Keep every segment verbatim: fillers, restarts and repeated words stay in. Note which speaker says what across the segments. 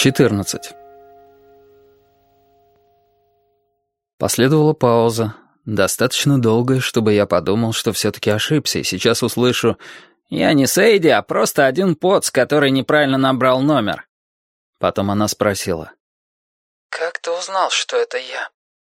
Speaker 1: четырнадцать. Последовала пауза, достаточно долгая, чтобы я подумал, что все-таки ошибся, и сейчас услышу: «Я не Сейди, а просто один поц, который неправильно набрал номер». Потом она спросила:
Speaker 2: «Как ты узнал, что это я?»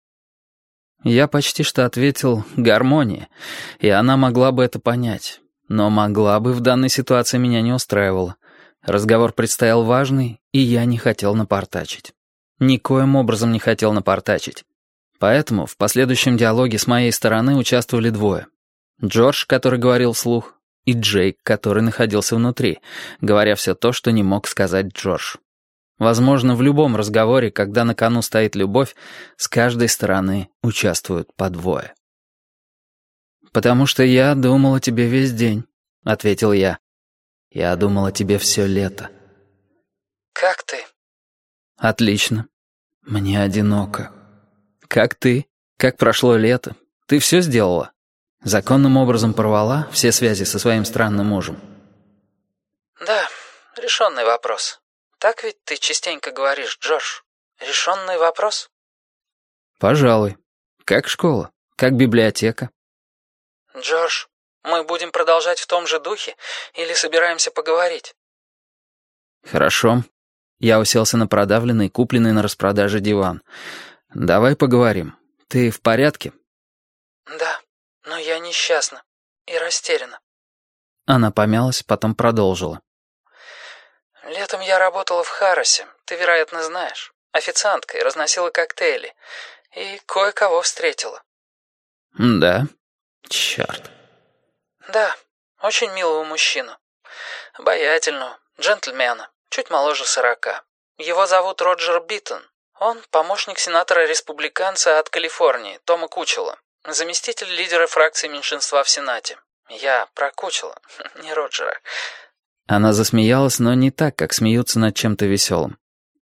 Speaker 1: Я почти что ответил: «Гармония», и она могла бы это понять, но могла бы в данной ситуации меня не устраивала. Разговор предстоял важный, и я не хотел напортачить. Никоим образом не хотел напортачить. Поэтому в последующем диалоге с моей стороны участвовали двое. Джордж, который говорил вслух, и Джейк, который находился внутри, говоря все то, что не мог сказать Джордж. Возможно, в любом разговоре, когда на кону стоит любовь, с каждой стороны участвуют по двое. «Потому что я думал о тебе весь день», — ответил я. «Я думал о тебе все лето».
Speaker 2: «Как ты?»
Speaker 1: «Отлично. Мне одиноко». «Как ты? Как прошло лето? Ты все сделала? Законным образом порвала все связи со своим странным мужем?»
Speaker 2: «Да, решенный вопрос. Так ведь ты частенько говоришь, Джордж. Решенный вопрос?»
Speaker 1: «Пожалуй. Как школа? Как библиотека?»
Speaker 2: «Джордж, мы будем продолжать в том же духе или собираемся поговорить?»
Speaker 1: «Хорошо». Я уселся на продавленный, купленный на распродаже диван. «Давай поговорим. Ты в порядке?»
Speaker 2: «Да, но я несчастна и растеряна».
Speaker 1: Она помялась, потом продолжила.
Speaker 2: «Летом я работала в Харросе, ты, вероятно, знаешь, официанткой, разносила коктейли и кое-кого встретила».
Speaker 1: «Да? Черт».
Speaker 2: «Да, очень милого мужчину. Обаятельного, джентльмена, чуть моложе сорока. Его зовут Роджер Биттон. Он помощник сенатора-республиканца от Калифорнии, Тома Кучела, заместитель лидера фракции меньшинства в Сенате. Я про Кучела, не Роджера».
Speaker 1: Она засмеялась, но не так, как смеются над чем-то веселым.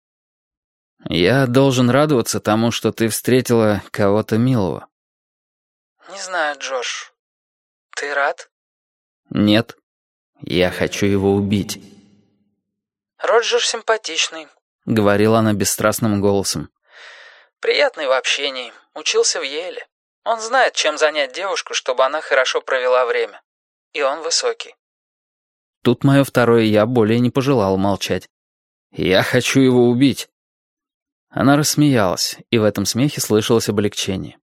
Speaker 1: «Я должен радоваться тому, что ты встретила кого-то милого».
Speaker 2: «Не знаю, Джош. Ты рад?»
Speaker 1: «Нет. Я хочу его убить»,
Speaker 2: — «Роджер симпатичный», —
Speaker 1: говорила она бесстрастным голосом.
Speaker 2: «Приятный в общении, учился в Йейле. Он знает, чем занять девушку, чтобы она хорошо провела время. И он высокий».
Speaker 1: Тут мое второе «я» более не пожелало молчать. «Я хочу его убить». Она рассмеялась, и в этом смехе слышалось облегчение.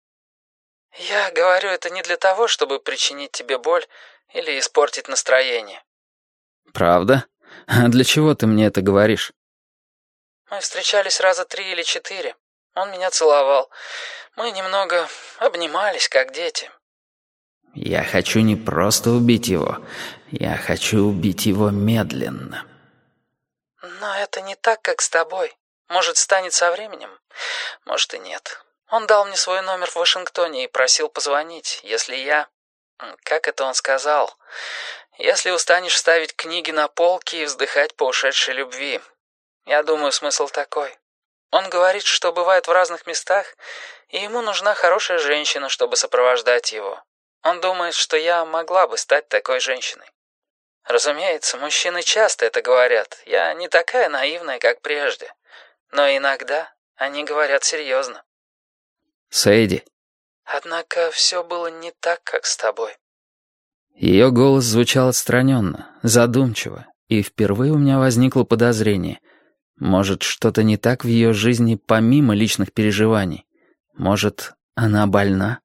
Speaker 2: «Я говорю это не для того, чтобы причинить тебе боль или испортить настроение».
Speaker 1: «Правда? А для чего ты мне это говоришь?»
Speaker 2: «Мы встречались раза три или четыре. Он меня целовал. Мы немного обнимались, как дети».
Speaker 1: «Я хочу не просто убить его. Я хочу убить его медленно».
Speaker 2: «Но это не так, как с тобой. Может, станет со временем. Может и нет. Он дал мне свой номер в Вашингтоне и просил позвонить, если я... Как это он сказал? Если устанешь ставить книги на полки и вздыхать по ушедшей любви. Я думаю, смысл такой. Он говорит, что бывает в разных местах, и ему нужна хорошая женщина, чтобы сопровождать его. Он думает, что я могла бы стать такой женщиной. Разумеется, мужчины часто это говорят. Я не такая наивная, как прежде. Но иногда они говорят серьезно».
Speaker 1: «Сейди».
Speaker 2: «Однако все было не так, как с тобой».
Speaker 1: Ее голос звучал отстраненно, задумчиво, и впервые у меня возникло подозрение. Может, что-то не так в ее жизни помимо личных переживаний? Может, она больна?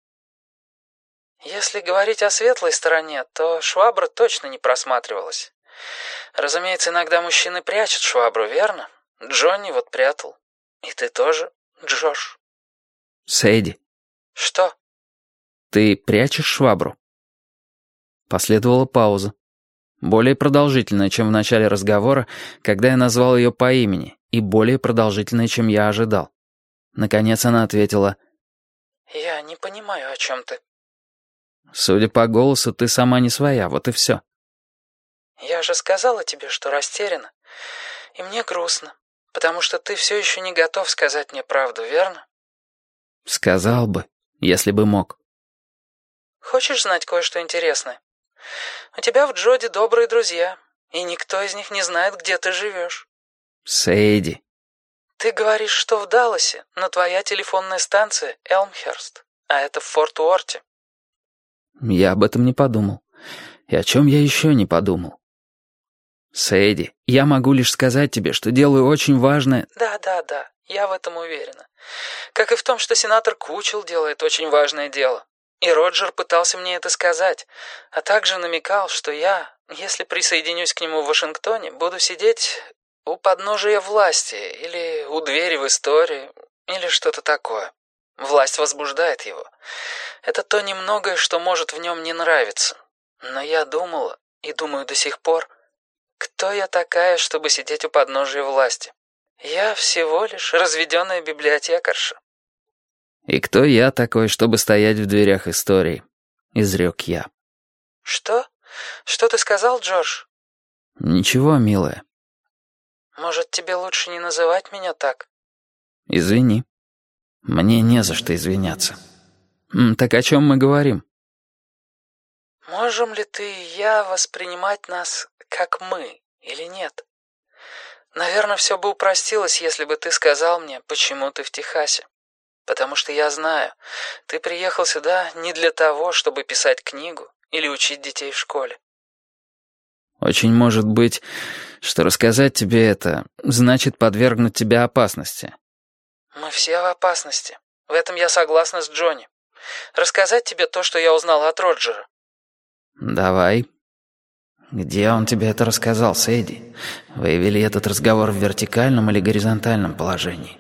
Speaker 2: «Если говорить о светлой стороне, то швабра точно не просматривалась. Разумеется, иногда мужчины прячут швабру, верно? Джонни вот прятал. И ты тоже, Джош».
Speaker 1: «Сейди».
Speaker 2: «Что?»
Speaker 1: «Ты прячешь швабру?» Последовала пауза. Более продолжительная, чем в начале разговора, когда я назвал ее по имени, и более продолжительная, чем я ожидал. Наконец она ответила:
Speaker 2: «Я не понимаю, о чем ты».
Speaker 1: «Судя по голосу, ты сама не своя, вот и все».
Speaker 2: «Я же сказала тебе, что растеряна. И мне грустно, потому что ты все еще не готов сказать мне правду, верно?»
Speaker 1: «Сказал бы, если бы мог».
Speaker 2: «Хочешь знать кое-что интересное? У тебя в Джоди добрые друзья, и никто из них не знает, где ты живешь».
Speaker 1: Сэйди.
Speaker 2: Ты говоришь, что в Далласе, но твоя телефонная станция — Элмхерст, а это в Форт Уорте.
Speaker 1: Я об этом не подумал. И о чем я еще не подумал? Сэйди, я могу лишь сказать тебе, что делаю очень важное...
Speaker 2: Да, да, да, я в этом уверена. Как и в том, что сенатор Кучел делает очень важное дело. И Роджер пытался мне это сказать, а также намекал, что я, если присоединюсь к нему в Вашингтоне, буду сидеть у подножия власти или у двери в истории, или что-то такое. Власть возбуждает его. Это то немногое, что может в нем не нравиться. Но я думала, и думаю до сих пор, кто я такая, чтобы сидеть у подножия власти? Я всего лишь разведенная библиотекарша.
Speaker 1: И кто я такой, чтобы стоять в дверях истории? Изрек я.
Speaker 2: Что? Что ты сказал, Джордж?
Speaker 1: Ничего, милая.
Speaker 2: Может, тебе лучше не называть меня так?
Speaker 1: Извини. Мне не за что извиняться. Так о чем мы говорим?
Speaker 2: Можем ли ты и я воспринимать нас как мы или нет? Наверное, все бы упростилось, если бы ты сказал мне, почему ты в Техасе. Потому что я знаю, ты приехал сюда не для того, чтобы писать книгу или учить детей в школе.
Speaker 1: Очень может быть, что рассказать тебе это значит подвергнуть тебя опасности.
Speaker 2: Мы все в опасности. В этом я согласна с Джонни. Рассказать тебе то, что я узнала от Роджера.
Speaker 1: Давай. Где он тебе это рассказал, Сэйди? Вы вели этот разговор в вертикальном или горизонтальном положении?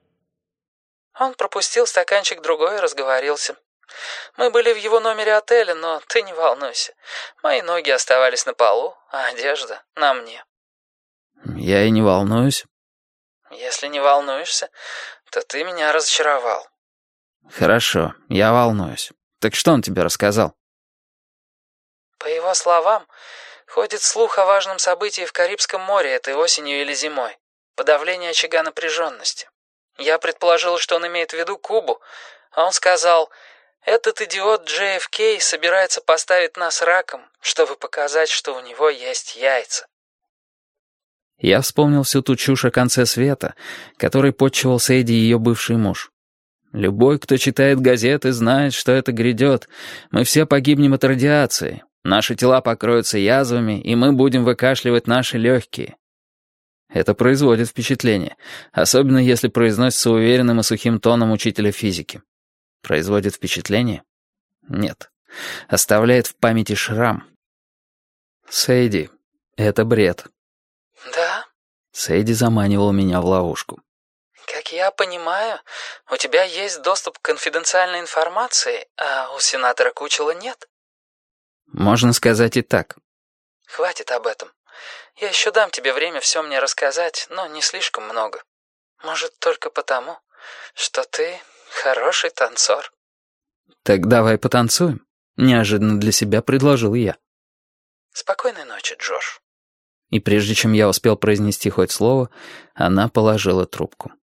Speaker 2: Он пропустил стаканчик другой и разговорился. Мы были в его номере отеля, но ты не волнуйся. Мои ноги оставались на полу, а одежда на мне.
Speaker 1: Я и не волнуюсь.
Speaker 2: Если не волнуешься, то ты меня разочаровал.
Speaker 1: Хорошо, я волнуюсь. Так что он тебе рассказал?
Speaker 2: По его словам, ходит слух о важном событии в Карибском море этой осенью или зимой. Подавление очага напряженности. Я предположил, что он имеет в виду Кубу, а он сказал, этот идиот Джей Эф Кей собирается поставить нас раком, чтобы показать, что у него есть яйца.
Speaker 1: Я вспомнил всю ту чушь о конце света, которой подчивал Сэйди ее бывший муж. Любой, кто читает газеты, знает, что это грядет. Мы все погибнем от радиации. Наши тела покроются язвами, и мы будем выкашливать наши легкие. Это производит впечатление, особенно если произносится уверенным и сухим тоном учителя физики. Производит впечатление? Нет. Оставляет в памяти шрам. Сэйди, это бред.
Speaker 2: Да?
Speaker 1: Сэйди заманивал меня в ловушку.
Speaker 2: Как я понимаю, у тебя есть доступ к конфиденциальной информации, а у сенатора Кучела нет?
Speaker 1: Можно сказать и так.
Speaker 2: Хватит об этом. Я еще дам тебе время все мне рассказать, но не слишком много. Может, только потому, что ты хороший танцор.
Speaker 1: Так давай потанцуем. Неожиданно для себя предложил я.
Speaker 2: Спокойной ночи, Джош.
Speaker 1: И прежде чем я успел произнести хоть слово, она положила трубку.